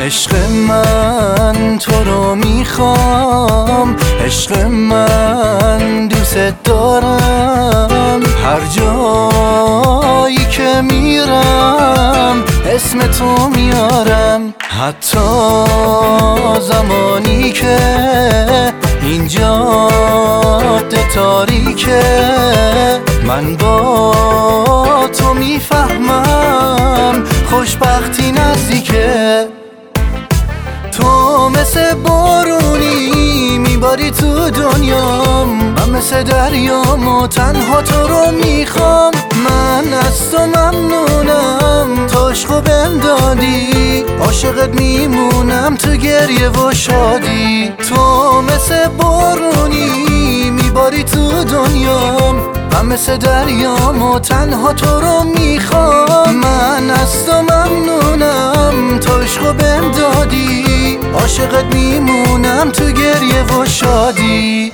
عشق من تو رو میخوام، عشق من دوست دارم. هر جایی که میرم اسم تو میارم، حتی زمانی که این جاده تاریکه. من با تو میفهمم خوشبختی نزدیکه. تو مثل بارونی میباری تو دنیام، من مثل دریام و تنها تو رو میخوام. من از تو ممنونم، تو عشقو بهم دادی، عاشقت میمونم تو گریه و شادی. تو مثل بارونی میباری تو دنیام، من مثل دریام و تنها تو رو میخوام. من از تو ممنونم، تو عشقو بهم دادی، عاشقت میمونم تو گریه و شادی.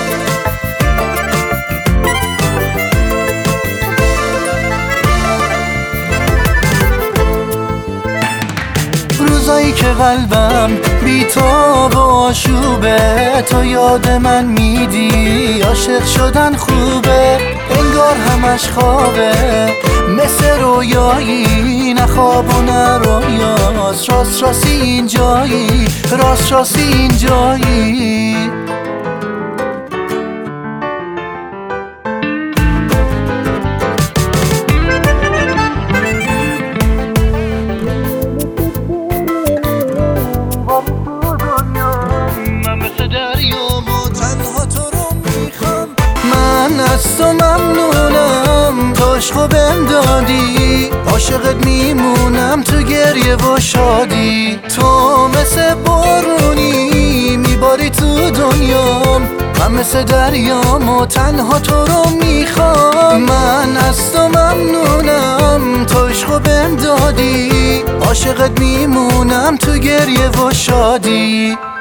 روزایی که قلبم بی‌تاب و آشوبه، تو یاد من میدی، عاشق شدن خوبه. انگار همش خوابه، مثل رویایی، نه خواب و نه رویاست. راست راستی اینجایی، راست راستی اینجایی. من از تو ممنونم، تو عشقو بهم دادی، عاشقت میمونم تو گریه و شادی. تو مثل بارونی میباری تو دنیام، من مثل دریام و تنها تو رو میخوام. من از تو ممنونم، تو عشقو بهم دادی، عاشقت میمونم تو گریه و شادی.